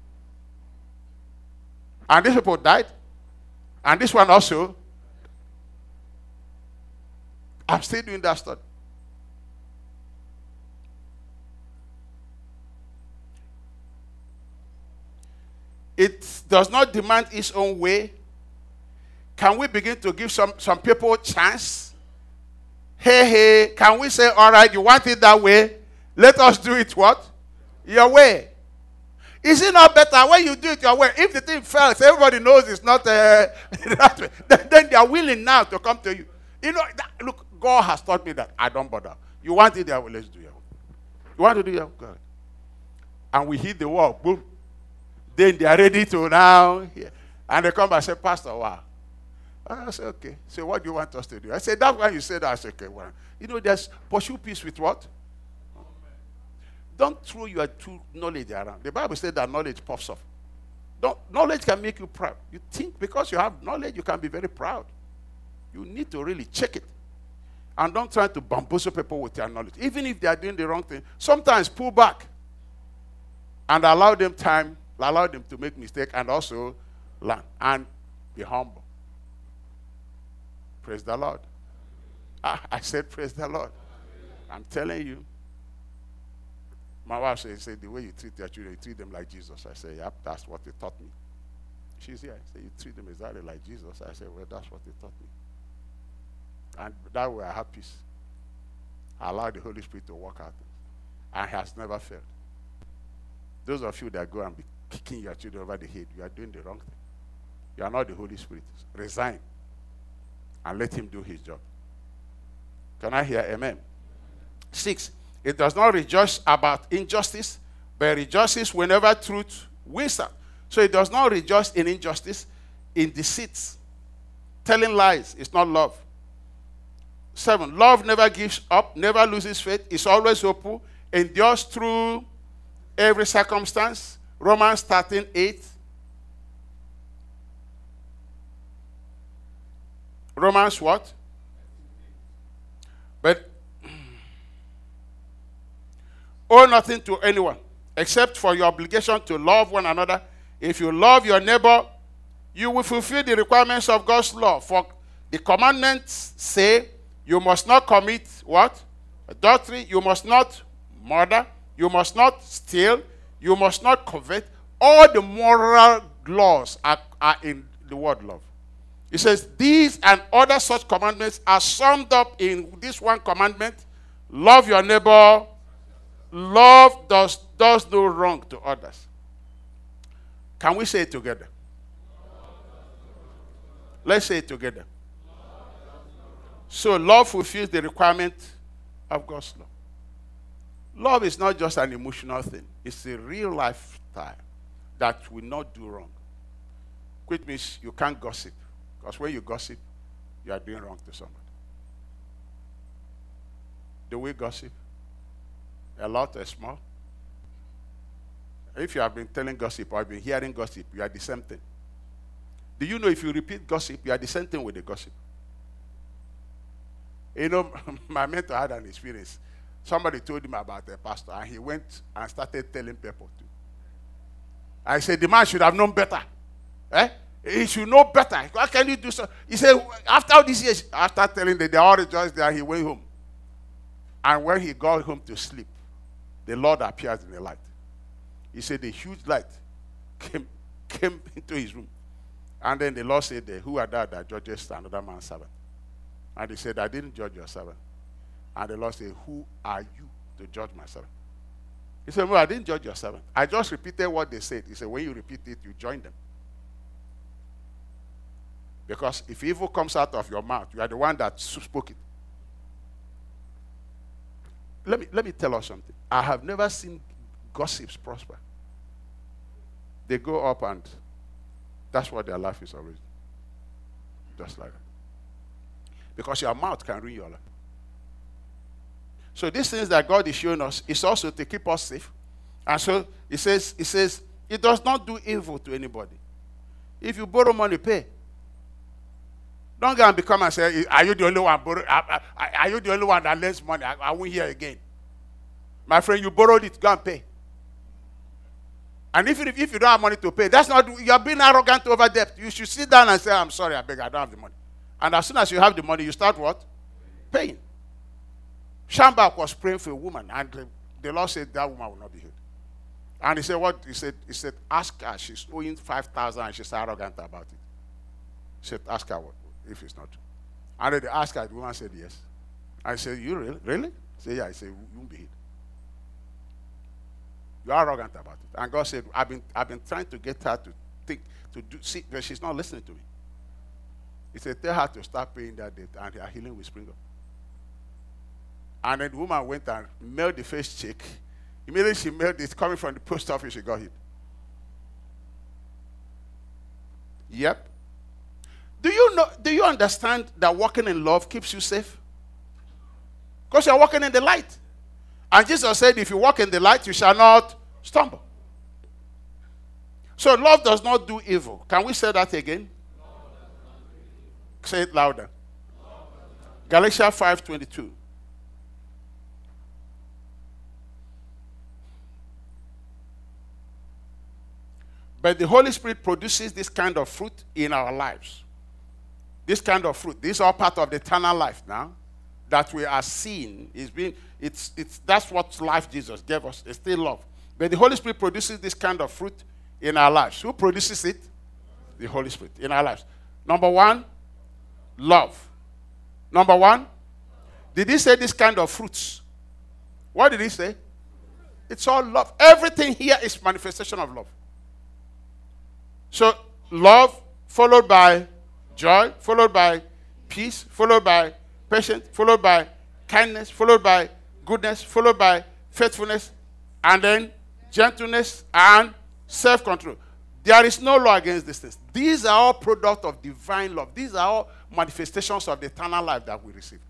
S1: And these people died. And this one also. I'm still doing that study. It does not demand its own way. Can we begin to give some people a chance? Hey, can we say, all right, you want it that way? Let us do it what? Your way. Is it not better when you do it your way? If the thing fails, everybody knows it's not that way. Then they are willing now to come to you. You know, look, God has taught me that I don't bother. You want it your way, let's do your way. You want to do your way? Good. And we hit the wall, boom. Then they are ready to now. Yeah. And they come and say, Pastor, wow. I said, okay. So what do you want us to do? I said, that's why you said that. I said, okay, well. You know, there's pursue peace with what? Don't throw your true knowledge around. The Bible said that knowledge puffs up. Knowledge can make you proud. You think because you have knowledge, you can be very proud. You need to really check it. And don't try to bamboozle people with your knowledge. Even if they are doing the wrong thing, sometimes pull back and allow them time, allow them to make mistakes and also learn and be humble. Praise the Lord. I said praise the Lord. I'm telling you. My wife said, the way you treat your children, you treat them like Jesus. I said, yep, that's what they taught me. She's here. I said, you treat them exactly like Jesus. I said, well, that's what they taught me. And that way I have peace. I allow the Holy Spirit to work out. And he has never failed. Those of you that go and be kicking your children over the head, you are doing the wrong thing. You are not the Holy Spirit. Resign. And let him do his job. Can I hear amen? 6. It does not rejoice about injustice, but rejoices whenever truth wins out. So it does not rejoice in injustice, in deceits. Telling lies is not love. 7. Love never gives up, never loses faith, is always hopeful, endures through every circumstance. Romans 13:8. Romans what? But owe nothing to anyone except for your obligation to love one another. If you love your neighbor, you will fulfill the requirements of God's law. For the commandments say, you must not commit what? Adultery. You must not murder. You must not steal. You must not covet. All the moral laws are in the word love. It says, these and other such commandments are summed up in this one commandment. Love your neighbor Love does no wrong to others. Can we say it together? Let's say it together. So love fulfills the requirement of God's law. Love is not just an emotional thing. It's a real lifestyle that will not do wrong. Which means you can't gossip. Because when you gossip, you are doing wrong to somebody. Do we gossip? A lot or small? If you have been telling gossip or have been hearing gossip, you are the same thing. Do you know if you repeat gossip, you are the same thing with the gossip? You know, my mentor had an experience. Somebody told him about a pastor, and he went and started telling people too. I said, the man should have known better. He should know better. How can you do so? He said, after all these years, after telling them, they all rejoiced there, he went home. And when he got home to sleep, the Lord appeared in the light. He said, the huge light came into his room. And then the Lord said, who are that judges another man's servant? And he said, I didn't judge your servant. And the Lord said, who are you to judge my servant? He said, well, I didn't judge your servant. I just repeated what they said. He said, when you repeat it, you join them. Because if evil comes out of your mouth, you are the one that spoke it. Let me tell us something. I have never seen gossips prosper. They go up and that's what their life is already. Just like that. Because your mouth can ruin your life. So these things that God is showing us is also to keep us safe. And so it says, it does not do evil to anybody. If you borrow money, pay. Don't go and become and say, are you the only one are you the only one that lends money? I won't hear again. My friend, you borrowed it, go and pay. And if you don't have money to pay, that's not, you're being arrogant over debt. You should sit down and say, I'm sorry, I beg, I don't have the money. And as soon as you have the money, you start what? Paying. Shambach was praying for a woman, and the Lord said that woman will not be healed. And he said, what? He said, ask her. She's owing 5,000 and she's arrogant about it. He said, ask her what, if it's not true. And then they asked her, the woman said yes. I said, you really? Really? He said, yeah. I said, you won't be healed. You're arrogant about it. And God said, I've been trying to get her to think, see, but she's not listening to me. He said, tell her to start paying that debt, and her healing will spring up. And then the woman went and mailed the first check. Immediately she mailed it, coming from the post office, she got hit. Yep. Do you understand that walking in love keeps you safe? Because you're walking in the light. And Jesus said, if you walk in the light, you shall not stumble. So love does not do evil. Can we say that again? Say it louder. Galatians 5:22. But the Holy Spirit produces this kind of fruit in our lives. This kind of fruit. This is all part of the eternal life now that we are seeing. That's what life Jesus gave us. It's still love. But the Holy Spirit produces this kind of fruit in our lives. Who produces it? The Holy Spirit in our lives. Number one, love. Number one, did he say this kind of fruits? What did he say? It's all love. Everything here is manifestation of love. So, love followed by joy, followed by peace, followed by patience, followed by kindness, followed by goodness, followed by faithfulness, and then gentleness and self-control. There is no law against these things. These are all products of divine love. These are all manifestations of the eternal life that we receive.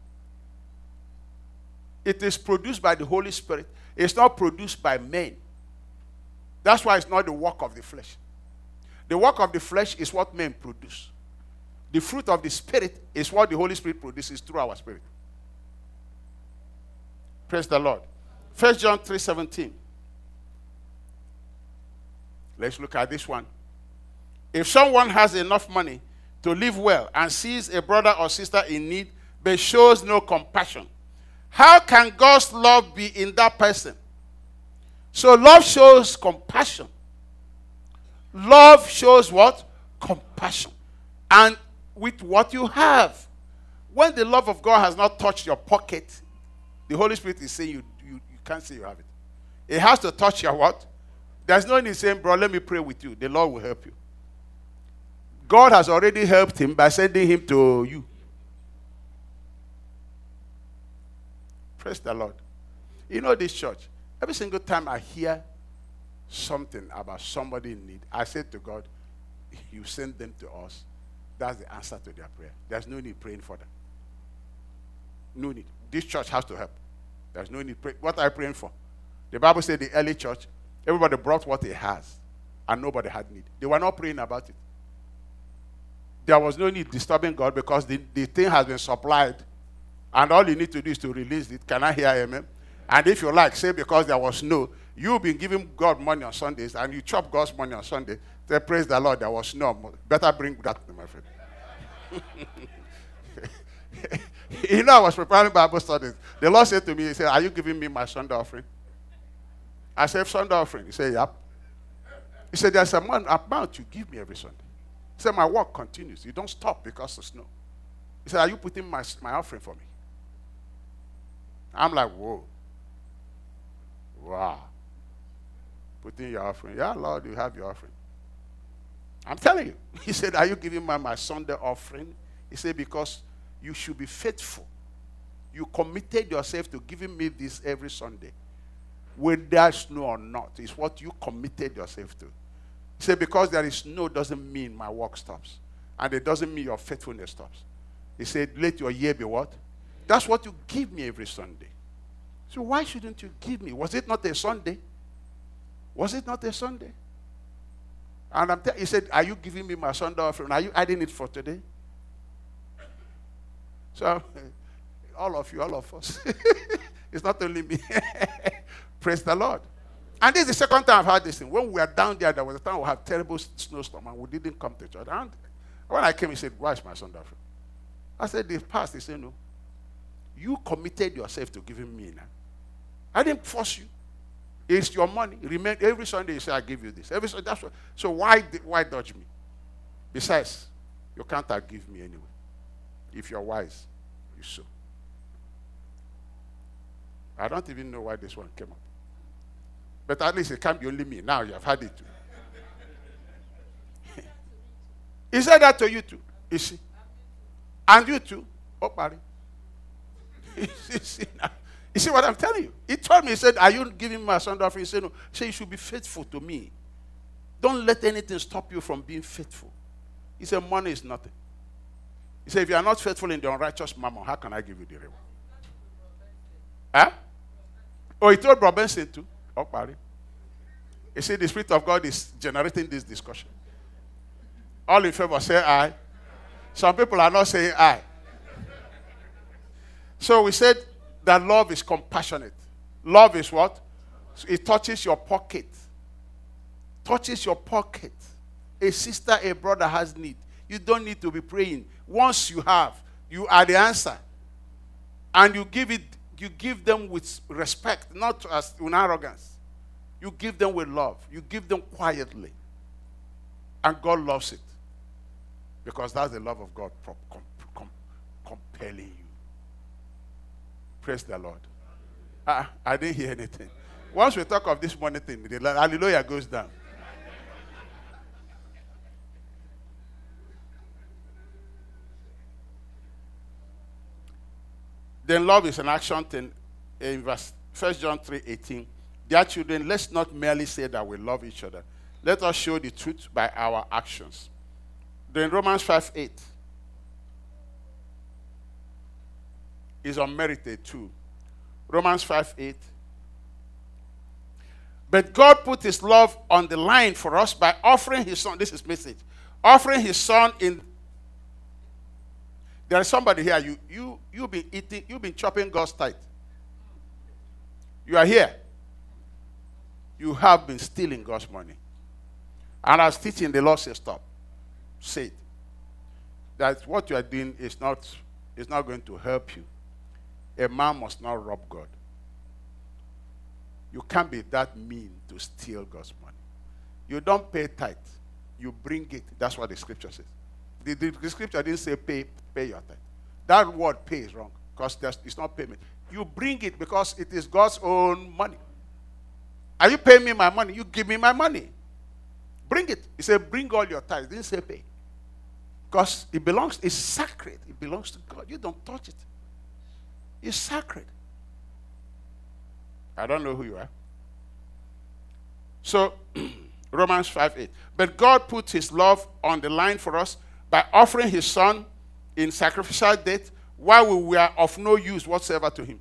S1: It is produced by the Holy Spirit. It's not produced by men. That's why it's not the work of the flesh. The work of the flesh is what men produce. The fruit of the Spirit is what the Holy Spirit produces through our spirit. Praise the Lord. 1 John 3:17. Let's look at this one. If someone has enough money to live well and sees a brother or sister in need but shows no compassion, how can God's love be in that person? So love shows compassion. Love shows what? Compassion. And with what you have. When the love of God has not touched your pocket, the Holy Spirit is saying you can't say you have it. It has to touch your what? There's no need saying, bro, let me pray with you. The Lord will help you. God has already helped him by sending him to you. Praise the Lord. You know this church, every single time I hear something about somebody in need, I say to God, you send them to us. That's the answer to their prayer. There's no need praying for them. No need. This church has to help. There's no need. What are you praying for? The Bible said the early church, everybody brought what he has, and nobody had need. They were not praying about it. There was no need disturbing God because the thing has been supplied, and all you need to do is to release it. Can I hear amen? And if you like, say because there was no, you've been giving God money on Sundays, and you chop God's money on Sunday. Say, praise the Lord, there was no. Better bring that to my friend. You know, I was preparing Bible studies. The Lord said to me, he said, are you giving me my Sunday offering? I said, Sunday offering. He said, yep. He said, there's a amount you give me every Sunday. He said, my work continues. You don't stop because of snow. He said, are you putting my offering for me? I'm like, whoa. Wow. Putting your offering. Yeah, Lord, you have your offering. I'm telling you. He said, are you giving me my Sunday offering? He said, because you should be faithful. You committed yourself to giving me this every Sunday. Whether snow or not, is what you committed yourself to. He said, because there is snow doesn't mean my work stops. And it doesn't mean your faithfulness stops. He said, let your year be what? That's what you give me every Sunday. So why shouldn't you give me? Was it not a Sunday? Was it not a Sunday? And he said, are you giving me my Sunday offering? Are you adding it for today? So, all of you, all of us. It's not only me. Praise the Lord. And this is the second time I've heard this thing. When we were down there was a time we had terrible snowstorm and we didn't come to church. And when I came, he said, why is my Sunday offering? I said, they've passed. He said, no. You committed yourself to giving me now. I didn't force you. It's your money. Remember, every Sunday you say, I give you this. Every Sunday, that's what, so why dodge me? Besides, you can't outgive me anyway. If you're wise, you sow. I don't even know why this one came up. But at least it can't be only me. Now you have had it too. He said that to you too. You see? And you too. Oh, Barry. You see what I'm telling you? He told me, he said, are you giving me my Sunday offering? He said, no. He said, you should be faithful to me. Don't let anything stop you from being faithful. He said, money is nothing. He said, if you are not faithful in the unrighteous mammon, how can I give you the reward? Huh? Oh, he told Bro Benson too. Oh, Barry. He said, the Spirit of God is generating this discussion. All in favor, say aye. Some people are not saying aye. So we said that love is compassionate. Love is what? It touches your pocket. Touches your pocket. A sister, a brother has need. You don't need to be praying. Once you have, you are the answer. And you give them with respect, not as in arrogance. You give them with love. You give them quietly. And God loves it. Because that's the love of God compelling you. Praise the Lord. I didn't hear anything. Once we talk of this money thing, the hallelujah goes down. Then love is an action thing. In verse 1 John 3:18, dear children, let's not merely say that we love each other. Let us show the truth by our actions. Then Romans 5:8 is unmerited too. Romans 5:8. But God put his love on the line for us by offering his son. This is message. Offering his son in. There is somebody here. You've been eating, you've been chopping God's tithe. You are here. You have been stealing God's money. And I was teaching, the Lord said, stop. Say it. That what you are doing is not going to help you. A man must not rob God. You can't be that mean to steal God's money. You don't pay tithe. You bring it. That's what the scripture says. The scripture didn't say pay your tithe. That word pay is wrong because it's not payment. You bring it because it is God's own money. Are you paying me my money? You give me my money. Bring it. He said, bring all your tithes. He didn't say pay. Because it belongs, it's sacred. It belongs to God. You don't touch it. It's sacred. I don't know who you are. So, Romans 5:8. But God put his love on the line for us by offering his son in sacrificial death while we were of no use whatsoever to him.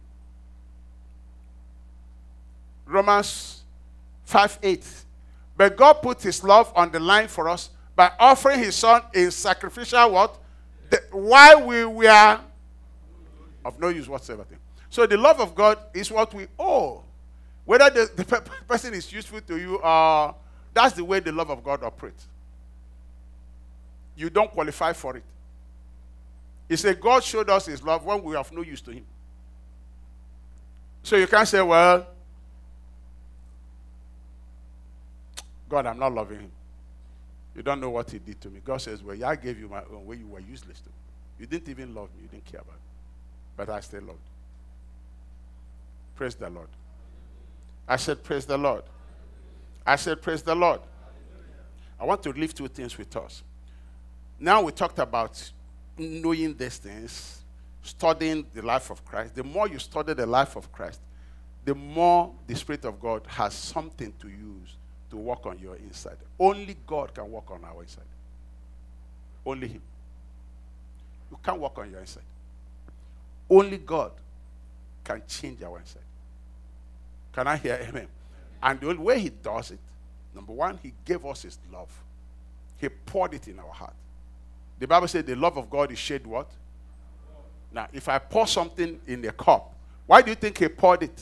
S1: Romans 5:8. But God put his love on the line for us by offering his son in sacrificial what? While we were of no use whatsoever to him. So the love of God is what we owe. Whether the person is useful to you, that's the way the love of God operates. You don't qualify for it. He said God showed us his love when we have no use to him. So you can't say, well, God, I'm not loving him. You don't know what he did to me. God says, well, I gave you my own when you were useless to me. You didn't even love me. You didn't care about me. But I still loved you. Praise the Lord. I said, praise the Lord. I said, praise the Lord. I want to leave two things with us. Now we talked about knowing these things, studying the life of Christ. The more you study the life of Christ, the more the Spirit of God has something to use to work on your inside. Only God can work on our inside. Only him. You can't work on your inside. Only God can change our inside. Can I hear amen? And the only way he does it, number one, he gave us his love. He poured it in our heart. The Bible said the love of God is shed what? Now, if I pour something in a cup, why do you think he poured it?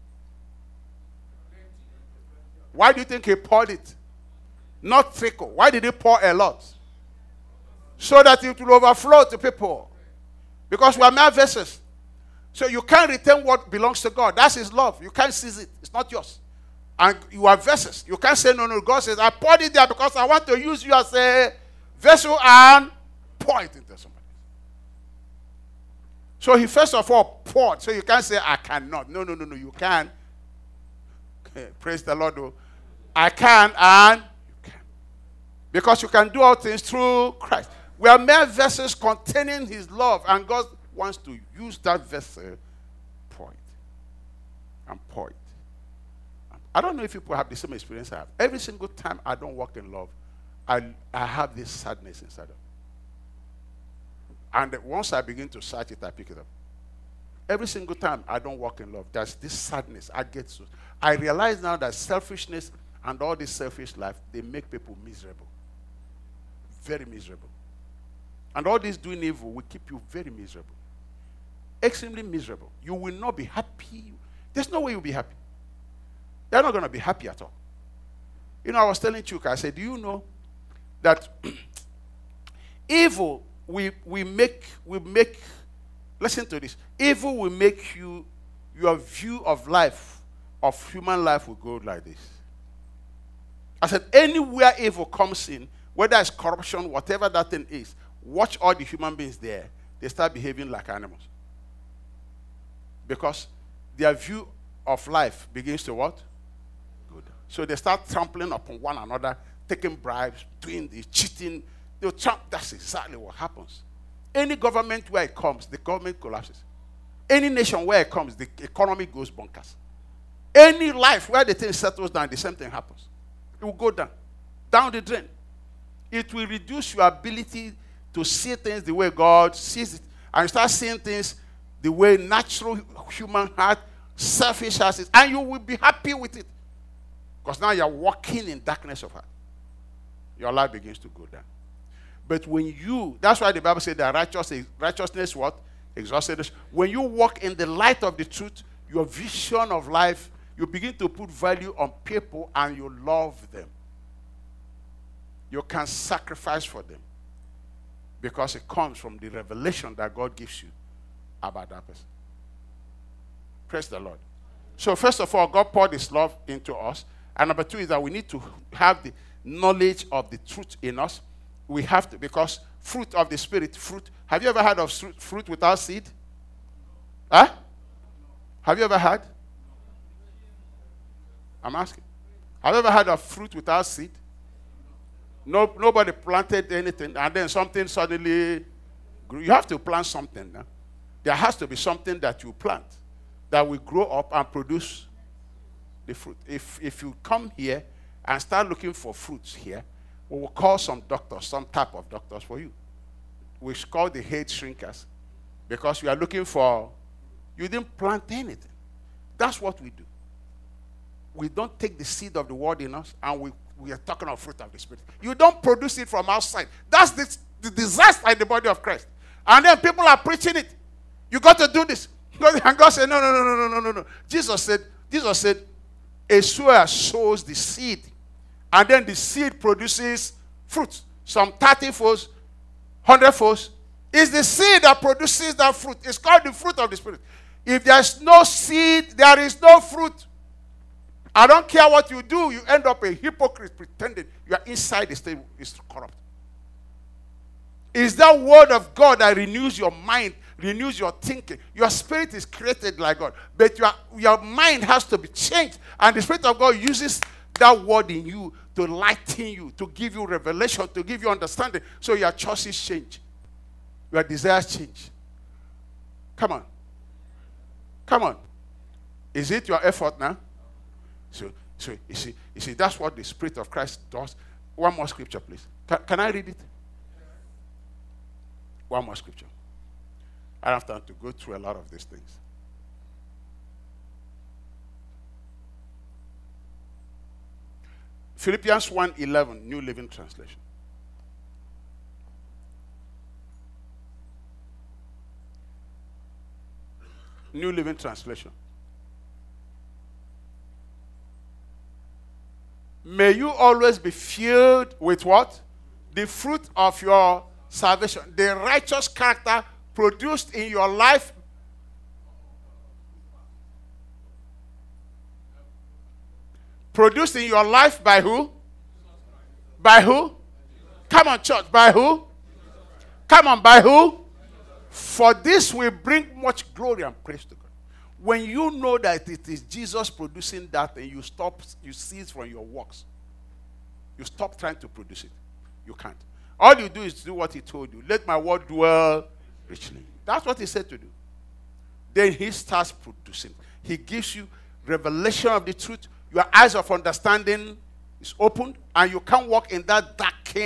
S1: Why do you think he poured it? Not trickle. Why did he pour a lot? So that it will overflow to people. Because we are mere vessels. So you can't retain what belongs to God. That's his love. You can't seize it. It's not yours. And you are vessels. You can't say, no. God says, I poured it there because I want to use you as a vessel and pour it into somebody. So he first of all poured. So you can't say, I cannot. No. You can. Okay, praise the Lord. Though. I can and you can. Because you can do all things through Christ. We are mere vessels containing his love. And God wants to use that vessel, pour it. And pour it. I don't know if people have the same experience I have. Every single time I don't walk in love, I have this sadness inside of me. And once I begin to search it, I pick it up. Every single time I don't walk in love, there's this sadness. I realize now that selfishness and all this selfish life, they make people miserable. Very miserable. And all this doing evil will keep you very miserable. Extremely miserable. You will not be happy. There's no way you'll be happy. You're not going to be happy at all. You know, I was telling Chuka, I said, do you know that evil we make, listen to this, evil will make your view of life, of human life will go like this. I said, anywhere evil comes in, whether it's corruption, whatever that thing is, watch all the human beings there. They start behaving like animals. Because their view of life begins to what? Good. So they start trampling upon one another, taking bribes, doing this, cheating. That's exactly what happens. Any government where it comes, the government collapses. Any nation where it comes, the economy goes bonkers. Any life where the thing settles down, the same thing happens. It will go down the drain. It will reduce your ability to see things the way God sees it. And you start seeing things the way natural human heart, selfish has it. And you will be happy with it. Because now you're walking in darkness of heart. Your life begins to go down. But when that's why the Bible said that righteousness what? Exhausted. When you walk in the light of the truth, your vision of life, you begin to put value on people and you love them. You can sacrifice for them. Because it comes from the revelation that God gives you about that person. Praise the Lord. So first of all, God poured his love into us. And number two is that we need to have the knowledge of the truth in us. We have to, because fruit of the Spirit, fruit. Have you ever heard of fruit without seed? Huh? Have you ever had? I'm asking. Have you ever had a fruit without seed? No, nobody planted anything, and then something suddenly grew. You have to plant something now. There has to be something that you plant that will grow up and produce the fruit. If you come here and start looking for fruits here, we will call some doctors, some type of doctors for you. We call the head shrinkers, because you are looking for, you didn't plant anything. That's what we do. We don't take the seed of the word in us, and we are talking of fruit of the Spirit. You don't produce it from outside. That's the disaster in the body of Christ. And then people are preaching it. You got to do this. And God said, no. Jesus said, a sower sows the seed, and then the seed produces fruit. Some 30 folds, 100 folds. It's the seed that produces that fruit. It's called the fruit of the Spirit. If there's no seed, there is no fruit. I don't care what you do, you end up a hypocrite pretending you are inside the state is corrupt. It's that word of God that renews your mind, renews your thinking. Your spirit is created like God, but your mind has to be changed. And the Spirit of God uses that word in you to lighten you, to give you revelation, to give you understanding, so your choices change. Your desires change. Come on. Come on. Is it your effort now? So you see, that's what the Spirit of Christ does. One more scripture, please. Can I read it? One more scripture. I don't have time to go through a lot of these things. Philippians 1:11, New Living Translation. New Living Translation. May you always be filled with what? The fruit of your salvation. The righteous character produced in your life. Produced in your life by who? By who? Come on, church. By who? Come on, by who? For this will bring much glory and praise to God. When you know that it is Jesus producing that, and you cease from your works. You stop trying to produce it. You can't. All you do is do what he told you. Let my word dwell richly. That's what he said to do. Then he starts producing. He gives you revelation of the truth. Your eyes of understanding is opened, and you can't walk in that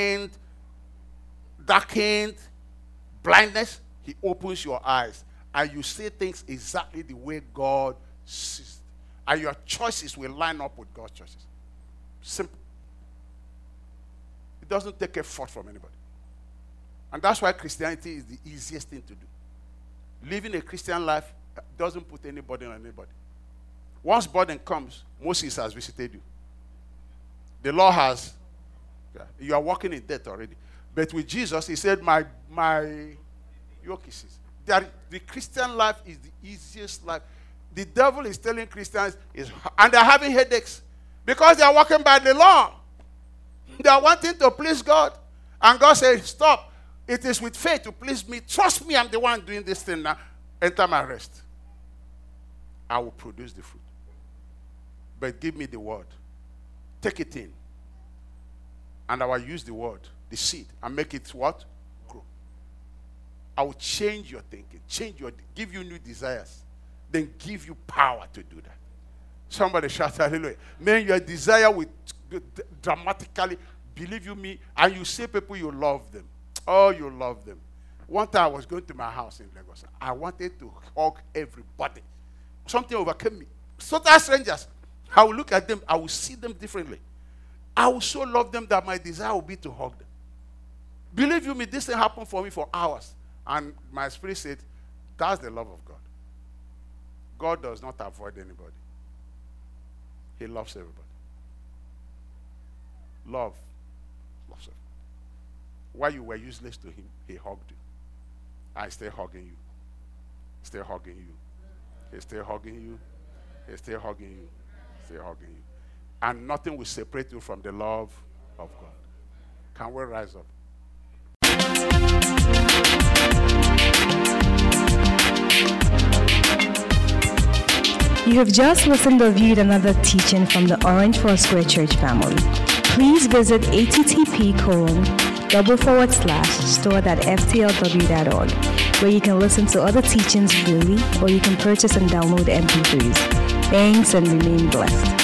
S1: darkened blindness. He opens your eyes, and you see things exactly the way God sees. And your choices will line up with God's choices. Simple. It doesn't take effort from anybody. And that's why Christianity is the easiest thing to do. Living a Christian life doesn't put any burden on anybody. Once burden comes, Moses has visited you. The law has. You are walking in debt already. But with Jesus, he said, my yoke is easy. The Christian life is the easiest life. The devil is telling Christians, and they're having headaches because they are walking by the law. They are wanting to please God. And God said, stop. It is with faith to please me. Trust me, I'm the one doing this thing now. Enter my rest. I will produce the fruit. But give me the word. Take it in. And I will use the word, the seed, and make it what? Grow. I will change your thinking, give you new desires, then give you power to do that. Somebody shout hallelujah. Man, your desire will dramatically, believe you me, and you see people, you love them. Oh, you love them. One time I was going to my house in Lagos. I wanted to hug everybody. Something overcame me. Total strangers. I will look at them. I will see them differently. I will so love them that my desire will be to hug them. Believe you me, this thing happened for me for hours. And my spirit said, that's the love of God. God does not avoid anybody. He loves everybody. Love loves everybody. While you were useless to him, he hugged you. I stay hugging you. Stay hugging you. He's still hugging you. He's still hugging you. Still hugging you. And nothing will separate you from the love of God. Can we rise up?
S2: You have just listened or viewed another teaching from the Orange Foursquare Church family. Please visit http://store.ftlw.org, where you can listen to other teachings freely, or you can purchase and download MP3s. Thanks and remain blessed.